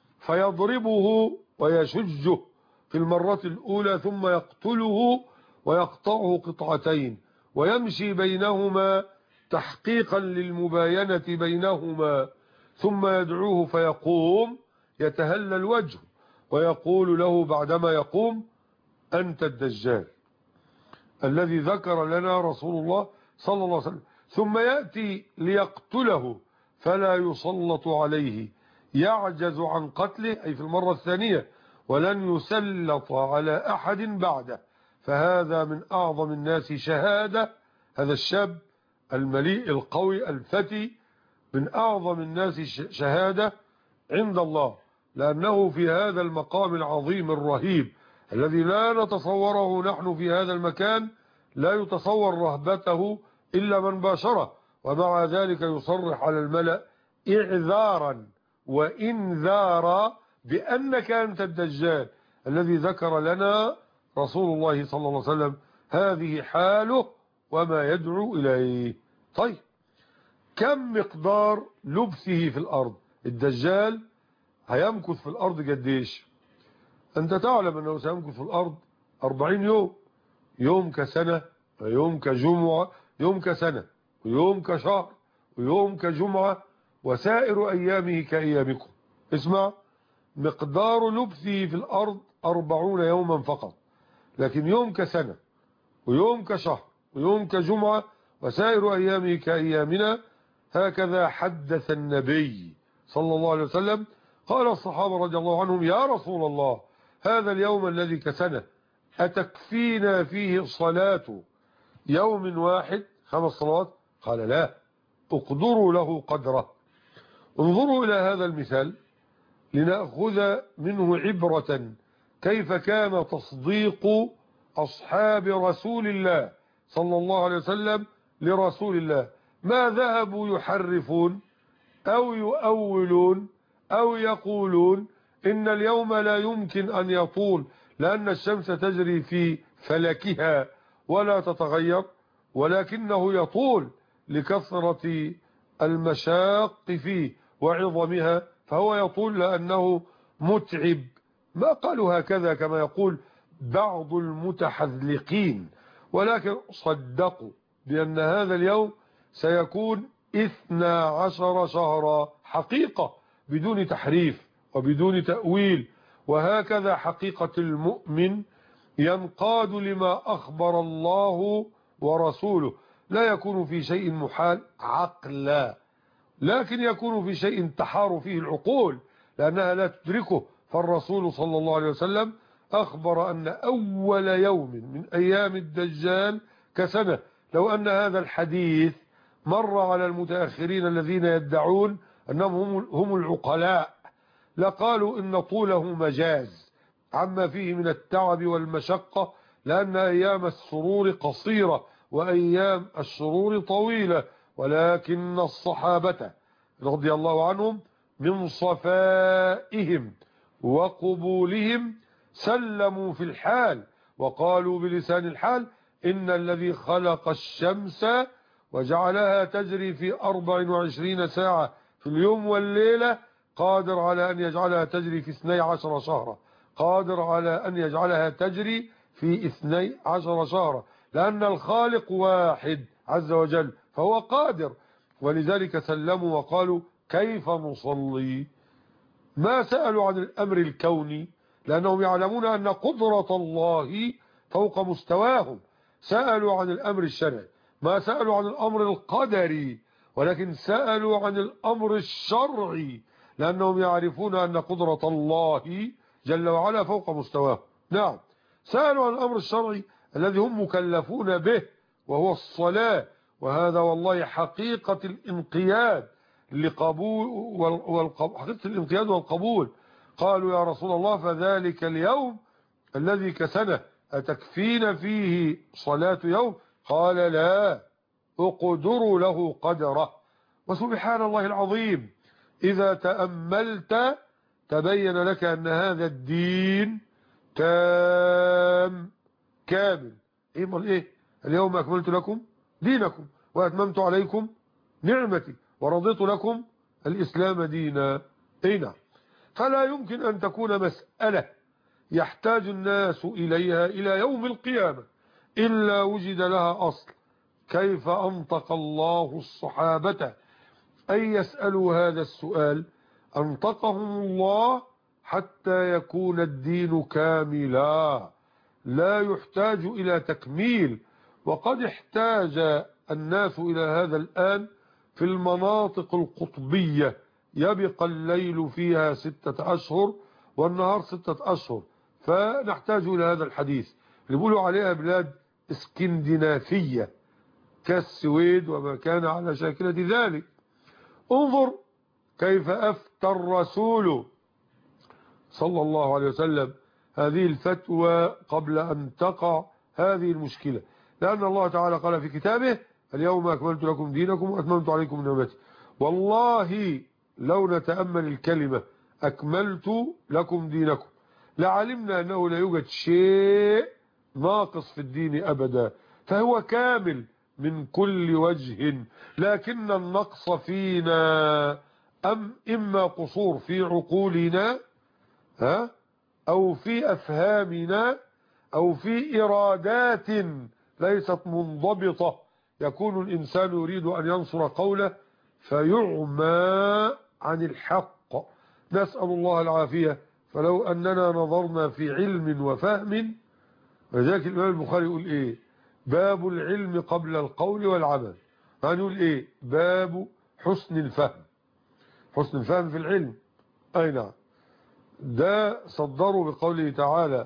فيضربه ويشجه في المرة الأولى ثم يقتله ويقطعه قطعتين ويمشي بينهما تحقيقا للمباينة بينهما، ثم يدعوه فيقوم يتهلل وجهه ويقول له بعدما يقوم أنت الدجال الذي ذكر لنا رسول الله صلى الله عليه وسلم. ثم يأتي ليقتله فلا يسلط عليه، يعجز عن قتله أي في المرة الثانية، ولن يسلط على أحد بعده. فهذا من أعظم الناس شهادة، هذا الشاب المليء القوي الفتي من أعظم الناس شهادة عند الله، لأنه في هذا المقام العظيم الرهيب الذي لا نتصوره نحن في هذا المكان، لا يتصور رهبته إلا من باشره، ومع ذلك يصرح على الملأ إعذارا وإنذارا بأنك أنت الدجال الذي ذكر لنا رسول الله صلى الله عليه وسلم هذه حاله وما يدعو إليه. طيب كم مقدار لبثه في الأرض؟ الدجال هيمكث في الأرض قديش؟ أنت تعلم أنه سيمكث في الأرض أربعين يوم، يوم كسنة ويوم كجمعة، يوم كسنة ويوم كشهر ويوم كجمعة، وسائر أيامه كأيامكم. اسمع، مقدار لبثه في الأرض أربعون يوما فقط، لكن يوم كسنة ويوم كشهر ويوم كجمعة وسائر أيامه كأيامنا. هكذا حدث النبي صلى الله عليه وسلم. قال الصحابة رضي الله عنهم: يا رسول الله، هذا اليوم الذي كسنة أتكفينا فيه صلاة يوم واحد، خمس صلوات؟ قال: لا، اقدروا له قدره. انظروا إلى هذا المثال لنأخذ منه عبرة كيف كان تصديق أصحاب رسول الله صلى الله عليه وسلم لرسول الله. ما ذهبوا يحرفون أو يؤولون أو يقولون إن اليوم لا يمكن أن يطول لأن الشمس تجري في فلكها ولا تتغير، ولكنه يطول لكثرة المشاق فيه وعظمها، فهو يطول لأنه متعب. ما قالوا هكذا كما يقول بعض المتحذلقين، ولكن صدقوا بأن هذا اليوم سيكون اثنا عشر شهرا حقيقة بدون تحريف وبدون تأويل. وهكذا حقيقة المؤمن ينقاد لما أخبر الله ورسوله، لا يكون في شيء محال عقلا، لكن يكون في شيء تحار فيه العقول لأنها لا تدركه. فالرسول صلى الله عليه وسلم أخبر أن أول يوم من أيام الدجال كسنة. لو أن هذا الحديث مر على المتأخرين الذين يدعون أنهم هم العقلاء لقالوا إن طوله مجاز عما فيه من التعب والمشقة، لأن أيام السرور قصيرة وأيام الشرور طويلة. ولكن الصحابة رضي الله عنهم من صفائهم وقبولهم سلموا في الحال وقالوا بلسان الحال: إن الذي خلق الشمس وجعلها تجري في أربع وعشرين ساعة في اليوم والليلة قادر على أن يجعلها تجري في اثني عشر شهرا، قادر على أن يجعلها تجري في اثني عشر شهرا، لأن الخالق واحد عز وجل فهو قادر. ولذلك سلموا وقالوا: كيف نصلي؟ ما سألوا عن الأمر الكوني لأنهم يعلمون أن قدرة الله فوق مستواهم. سألوا عن الأمر الشرعي، ما سألوا عن الأمر القدري، ولكن سألوا عن الأمر الشرعي لأنهم يعرفون أن قدرة الله جل وعلا فوق مستواهم. نعم، سألوا عن الأمر الشرعي الذي هم مكلفون به وهو الصلاة، وهذا والله حقيقة الانقياد لقبول والقبول، حقيقة الانقياد والقبول. قالوا: يا رسول الله، فذلك اليوم الذي كسنة أتكفينا فيه صلاة يوم؟ قال: لا، اقدروا له قدره. وسبحان الله العظيم، إذا تأملت تبين لك أن هذا الدين تام كامل. إيه إيه؟ اليوم أكملت لكم دينكم وأتممت عليكم نعمتي ورضيت لكم الإسلام دينا. أين؟ فلا يمكن أن تكون مسألة يحتاج الناس إليها إلى يوم القيامة إلا وجد لها أصل. كيف أنطق الله الصحابة أن يسألوا هذا السؤال؟ أنطقهم الله حتى يكون الدين كاملا لا يحتاج إلى تكميل. وقد احتاج الناس إلى هذا الآن في المناطق القطبية، يبقى الليل فيها ستة أشهر والنهار ستة أشهر، فنحتاج إلى هذا الحديث اللي بيقولوا عليها بلاد اسكندنافية كالسويد وما كان على شاكلة ذلك. انظر كيف أفتى الرسول صلى الله عليه وسلم هذه الفتوى قبل أن تقع هذه المشكلة، لأن الله تعالى قال في كتابه: اليوم أكملت لكم دينكم وأتممت عليكم نعمتي. والله لو نتأمل الكلمة أكملت لكم دينكم لعلمنا أنه لا يوجد شيء ناقص في الدين أبدا، فهو كامل من كل وجه، لكن النقص فينا أم إما قصور في عقولنا ها أو في أفهامنا أو في إرادات ليست منضبطة، يكون الإنسان يريد أن ينصر قوله فيعمى عن الحق، نسأل الله العافية. فلو أننا نظرنا في علم وفهم، ولذلك الإمام البخاري يقول إيه؟ باب العلم قبل القول والعمل، هنقول إيه؟ باب حسن الفهم، حسن الفهم في العلم. أي نعم، ده صدروا بقوله تعالى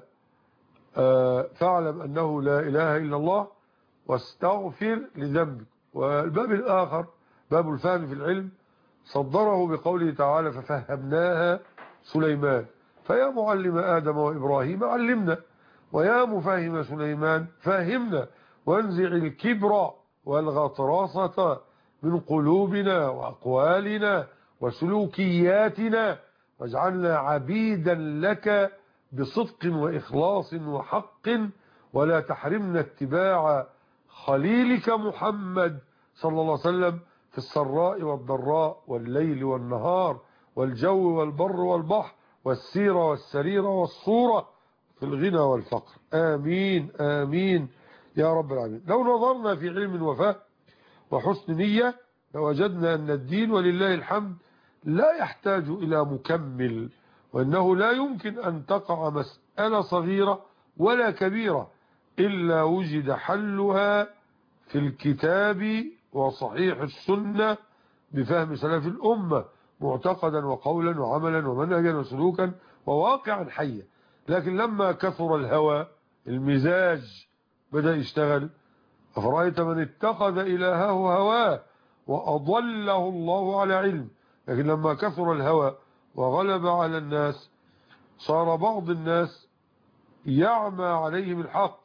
آه فاعلم أنه لا إله إلا الله واستغفر لذنبك. والباب الآخر باب الفهم في العلم صدره بقوله تعالى ففهمناها سليمان، فيا معلم آدم وإبراهيم علمنا، ويا مفاهم سليمان فهمنا، وانزع الكبر والغطرسة من قلوبنا وأقوالنا وسلوكياتنا، واجعلنا عبيدا لك بصدق وإخلاص وحق، ولا تحرمنا اتباع خليلك محمد صلى الله عليه وسلم في السراء والضراء والليل والنهار والجو والبر والبحر والسيرة والسريرة والصورة في الغنى والفقر. آمين آمين يا رب العالمين. لو نظرنا في علم وفهم وحسن نية لوجدنا أن الدين ولله الحمد لا يحتاج إلى مكمل، وأنه لا يمكن أن تقع مسألة صغيرة ولا كبيرة إلا وجد حلها في الكتاب وصحيح السنة بفهم سلف الأمة معتقدا وقولا وعملا ومنهجا وسلوكا وواقعا حيا. لكن لما كثر الهوى المزاج بدأ يشتغل، أفرأيت من اتخذ إلهه هواه وأضله الله على علم. لكن لما كثر الهوى وغلب على الناس صار بعض الناس يعمى عليهم الحق،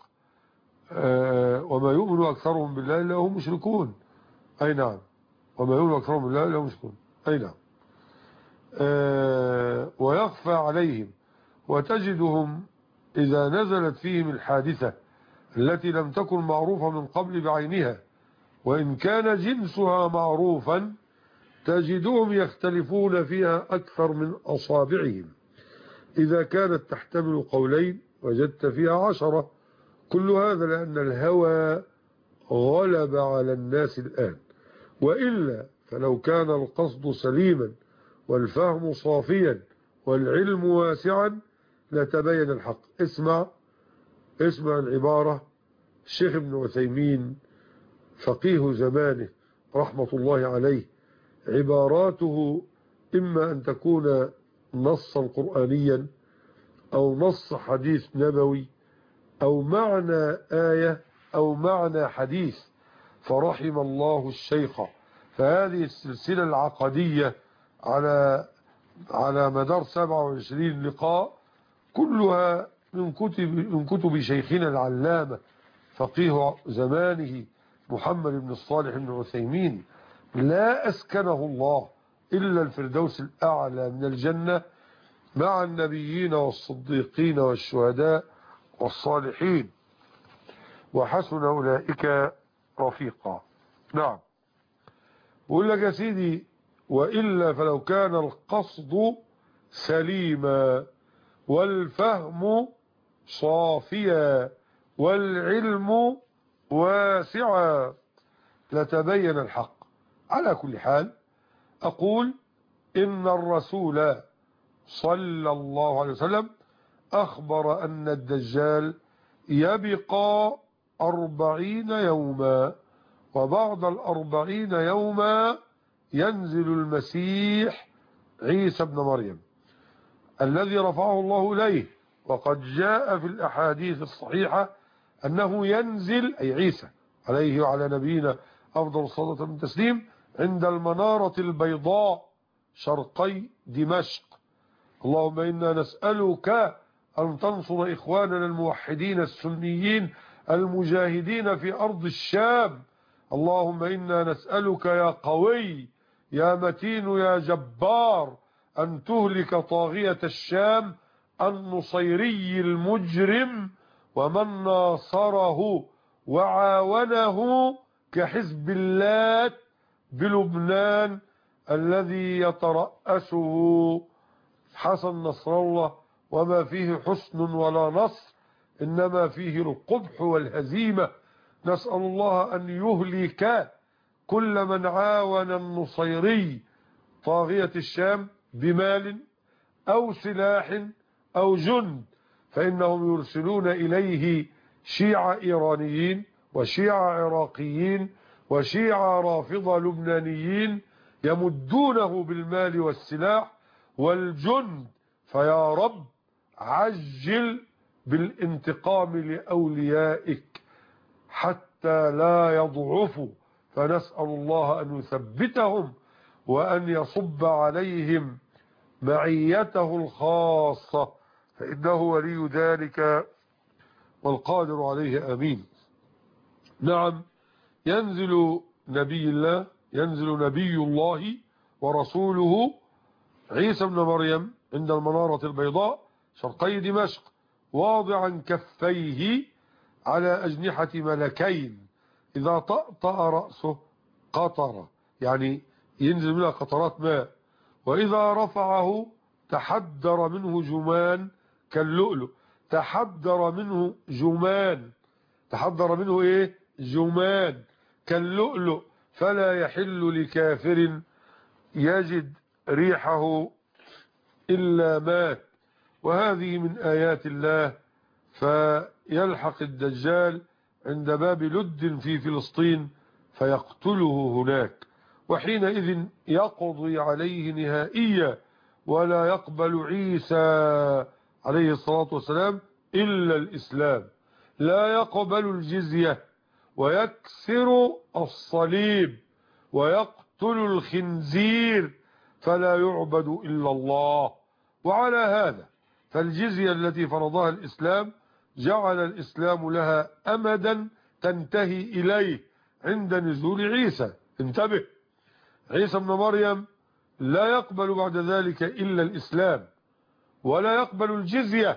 آه وما يؤمن أكثرهم بالله إلا هم مشركون. أي نعم، وما يؤمن أكثرهم بالله إلا هم مشركون. أي نعم. آه ويخفى عليهم، وتجدهم إذا نزلت فيهم الحادثة التي لم تكن معروفة من قبل بعينها وإن كان جنسها معروفا تجدهم يختلفون فيها أكثر من أصابعهم. إذا كانت تحتمل قولين وجدت فيها عشرة. كل هذا لأن الهوى غلب على الناس الآن، وإلا فلو كان القصد سليما والفهم صافيا والعلم واسعا لتبين الحق. اسمع اسمع العبارة. الشيخ ابن عثيمين فقيه زمانه رحمة الله عليه عباراته إما أن تكون نصا قرآنيا أو نص حديث نبوي أو معنى آية أو معنى حديث، فرحم الله الشيخ. فهذه السلسلة العقدية على على مدار سبعة وعشرين لقاء كلها من كتب من كتب شيخنا العلامة فقيه زمانه محمد بن الصالح بن عثيمين، لا أسكنه الله إلا الفردوس الأعلى من الجنة مع النبيين والصديقين والشهداء والصالحين، وحسن أولئك رفيقا. نعم. بقول لك يا سيدي وإلا فلو كان القصد سليما والفهم صافيا والعلم واسعا لتبين الحق. على كل حال أقول إن الرسول صلى الله عليه وسلم أخبر أن الدجال يبقى أربعين يوما، وبعد الأربعين يوما ينزل المسيح عيسى ابن مريم الذي رفعه الله إليه. وقد جاء في الأحاديث الصحيحة أنه ينزل أي عيسى عليه وعلى نبينا أفضل الصلاة والتسليم عند المنارة البيضاء شرقي دمشق. اللهم إنا نسألك أن تنصر إخواننا الموحدين السنيين المجاهدين في أرض الشام. اللهم إنا نسألك يا قوي يا متين يا جبار أن تهلك طاغية الشام النصيري المجرم ومن ناصره وعاونه كحزب اللات بلبنان الذي يترأسه حسن نصر الله، وما فيه حسن ولا نصر، إنما فيه القبح والهزيمة. نسأل الله أن يهلك كل من عاون النصيري طاغية الشام بمال أو سلاح أو جند، فإنهم يرسلون إليه شيعة إيرانيين وشيعة عراقيين وشيعة رافضة لبنانيين يمدونه بالمال والسلاح والجند. فيا رب عجل بالانتقام لأوليائك حتى لا يضعفوا، فنسأل الله أن يثبتهم وأن يصب عليهم معيته الخاصة، فإنه ولي ذلك والقادر عليه. آمين. نعم، ينزل نبي الله ينزل نبي الله ورسوله عيسى ابن مريم عند المنارة البيضاء شرقي دمشق واضعا كفيه على أجنحة ملكين، إذا طأطأ رأسه قطر، يعني ينزل منها قطرات ماء، وإذا رفعه تحدر منه جمان كاللؤلؤ. تحدر منه جمان تحدر منه ايه جمان كاللؤلؤ، فلا يحل لكافر يجد ريحه إلا مات. وهذه من آيات الله. فيلحق الدجال عند باب لد في فلسطين فيقتله هناك، وحينئذ يقضي عليه نهائيا، ولا يقبل عيسى عليه الصلاة والسلام إلا الإسلام، لا يقبل الجزية، ويكسر الصليب ويقتل الخنزير، فلا يعبد إلا الله. وعلى هذا فالجزية التي فرضها الإسلام جعل الإسلام لها أمدا تنتهي إليه عند نزول عيسى. انتبه، عيسى ابن مريم لا يقبل بعد ذلك إلا الإسلام، ولا يقبل الجزية،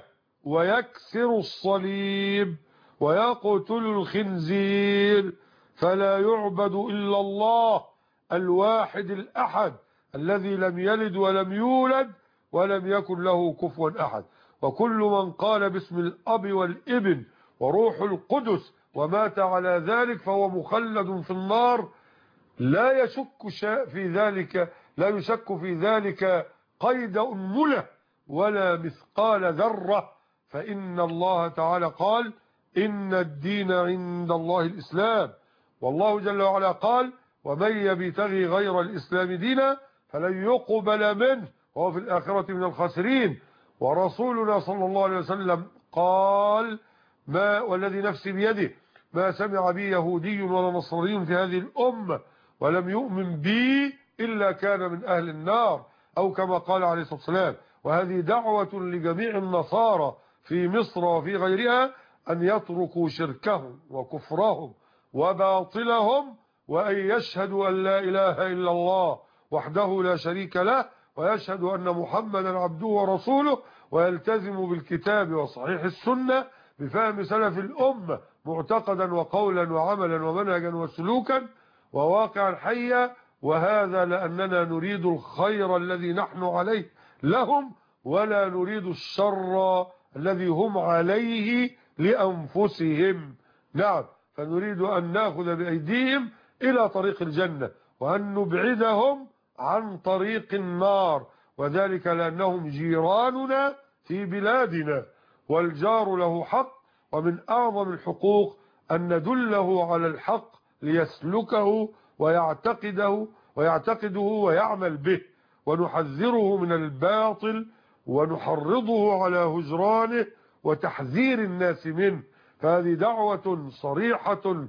ويكسر الصليب ويقتل الخنزير، فلا يعبد إلا الله الواحد الأحد الذي لم يلد ولم يولد ولم يكن له كفوا أحد. وكل من قال باسم الأب والابن وروح القدس ومات على ذلك فهو مخلد في النار، لا يشك في ذلك لا يشك في ذلك قيد أنملة ولا مثقال ذرة، فإن الله تعالى قال إن الدين عند الله الإسلام، والله جل وعلا قال ومن يبتغي غير الإسلام دينا فلن يقبل منه وهو في الآخرة من الخاسرين. ورسولنا صلى الله عليه وسلم قال ما والذي نفسي بيده ما سمع بي يهودي ولا نصراني في هذه الأمة ولم يؤمن بي إلا كان من أهل النار، أو كما قال عليه الصلاة والسلام. وهذه دعوة لجميع النصارى في مصر وفي غيرها أن يتركوا شركهم وكفرهم وباطلهم، وأن يشهدوا أن لا إله إلا الله وحده لا شريك له، ويشهد أن محمدا عبده ورسوله، ويلتزم بالكتاب وصحيح السنة بفهم سلف الأمة معتقدا وقولا وعملا ومنهجا وسلوكا وواقعا حيا. وهذا لأننا نريد الخير الذي نحن عليه لهم، ولا نريد الشر الذي هم عليه لأنفسهم. نعم، فنريد أن نأخذ بأيديهم إلى طريق الجنة وأن نبعدهم عن طريق النار، وذلك لأنهم جيراننا في بلادنا، والجار له حق، ومن أعظم الحقوق أن ندله على الحق ليسلكه ويعتقده ويعتقده ويعمل به، ونحذره من الباطل ونحرضه على هجرانه وتحذير الناس منه. فهذه دعوة صريحة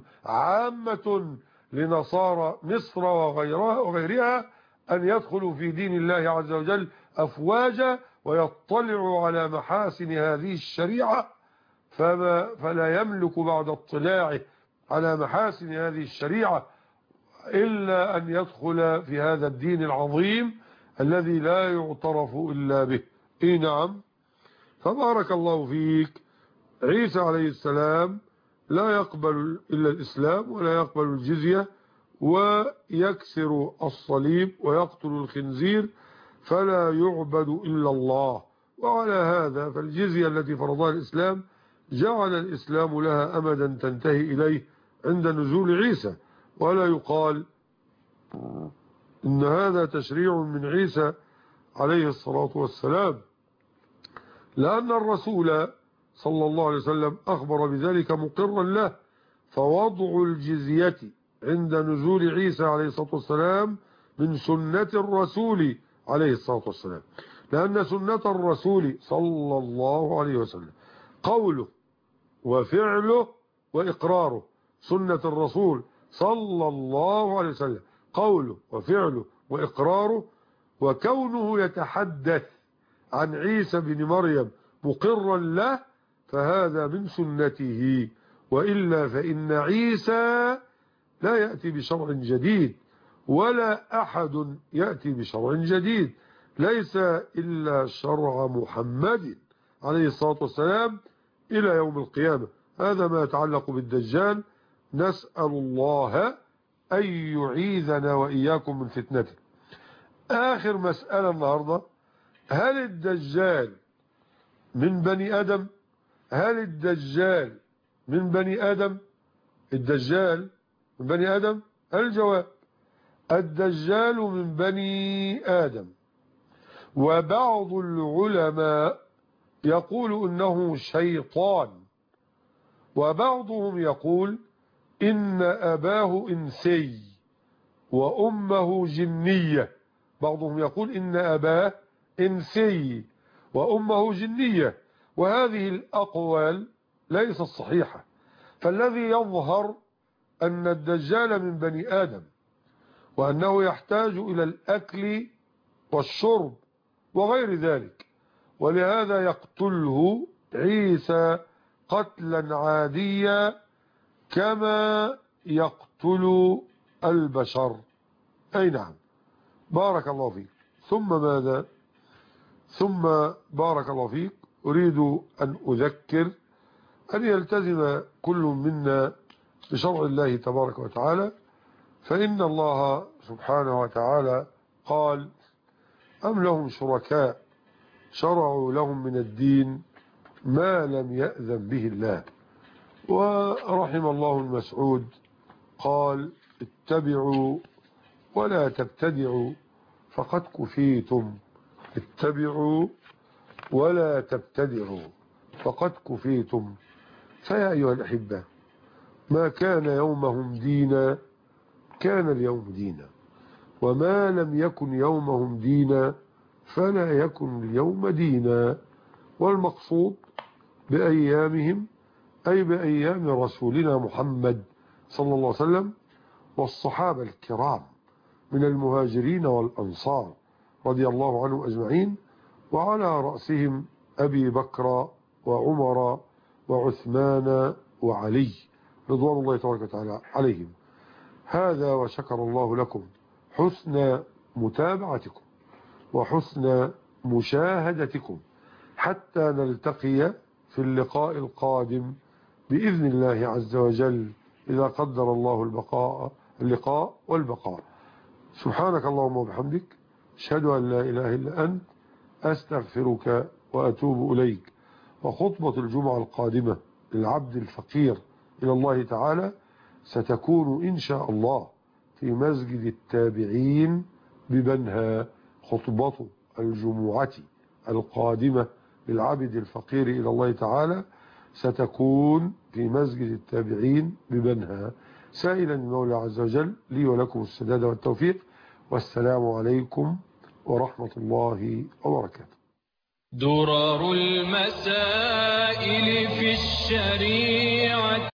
عامة لنصارى مصر وغيرها, وغيرها أن يدخلوا في دين الله عز وجل أفواجا ويطلعوا على محاسن هذه الشريعة، فما فلا يملك بعد اطلاعه على محاسن هذه الشريعة إلا أن يدخل في هذا الدين العظيم الذي لا يعترف إلا به. إيه نعم. فبارك الله فيك، عيسى عليه السلام لا يقبل إلا الإسلام ولا يقبل الجزية، ويكسر الصليب ويقتل الخنزير، فلا يعبد إلا الله. وعلى هذا فالجزية التي فرضها الإسلام جعل الإسلام لها أمدا تنتهي إليه عند نزول عيسى، ولا يقال إن هذا تشريع من عيسى عليه الصلاة والسلام، لأن الرسول صلى الله عليه وسلم أخبر بذلك مقرا له. فوضع الجزية عند نزول عيسى عليه الصلاة والسلام من سنة الرسول عليه الصلاة والسلام، لأن سنة الرسول صلى الله عليه وسلم قوله وفعله وإقراره. سنة الرسول صلى الله عليه وسلم قوله وفعله وإقراره، وكونه يتحدث عن عيسى بن مريم مقرا له، فهذا من سنته. وإلا فإن عيسى لا يأتي بشرع جديد، ولا أحد يأتي بشرع جديد، ليس إلا شرع محمد عليه الصلاة والسلام إلى يوم القيامة. هذا ما يتعلق بالدجال. نسأل الله أن يعيذنا وإياكم من فتنته. آخر مسألة النهاردة: هل الدجال من بني آدم؟ هل الدجال من بني آدم؟ الدجال من بني آدم؟ الجواب: الدجال من بني آدم. وبعض العلماء يقول إنه شيطان، وبعضهم يقول إن أباه إنسي وأمه جنية. بعضهم يقول إن أباه إنسي وأمه جنية، وهذه الأقوال ليست صحيحة. فالذي يظهر أن الدجال من بني آدم، وأنه يحتاج إلى الأكل والشرب وغير ذلك، ولهذا يقتله عيسى قتلا عاديا كما يقتل البشر. أي نعم. بارك الله فيك. ثم ماذا؟ ثم بارك الله فيك أريد أن أذكر أن يلتزم كل منا بشرع الله تبارك وتعالى، فإن الله سبحانه وتعالى قال: أم لهم شركاء شرعوا لهم من الدين ما لم يأذن به الله. ورحم الله المسعود قال: اتبعوا ولا تبتدعوا فقد كفيتم. اتبعوا ولا تبتدعوا فقد كفيتم. فيا أيها الأحبة، ما كان يومهم دينا كان اليوم دينا، وما لم يكن يومهم دينا فلا يكن اليوم دينا. والمقصود بأيامهم أي بأيام رسولنا محمد صلى الله عليه وسلم والصحابة الكرام من المهاجرين والأنصار رضي الله عنهم أجمعين، وعلى رأسهم أبي بكر وعمر وعثمان وعلي رضوان الله تبارك وتعالى عليهم. هذا وشكر الله لكم حسن متابعتكم وحسن مشاهدتكم، حتى نلتقي في اللقاء القادم بإذن الله عز وجل، إذا قدر الله البقاء اللقاء والبقاء. سبحانك اللهم وبحمدك، أشهد أن لا إله إلا أنت، أستغفرك وأتوب إليك. وخطبة الجمعة القادمة للعبد الفقير إلى الله تعالى ستكون إن شاء الله في مسجد التابعين ببنها. خطبة الجمعة القادمة للعبد الفقير إلى الله تعالى ستكون في مسجد التابعين ببنها، سائلا المولى عز وجل لي ولكم السداد والتوفيق. والسلام عليكم ورحمة الله وبركاته. درر المسائل في الشريعة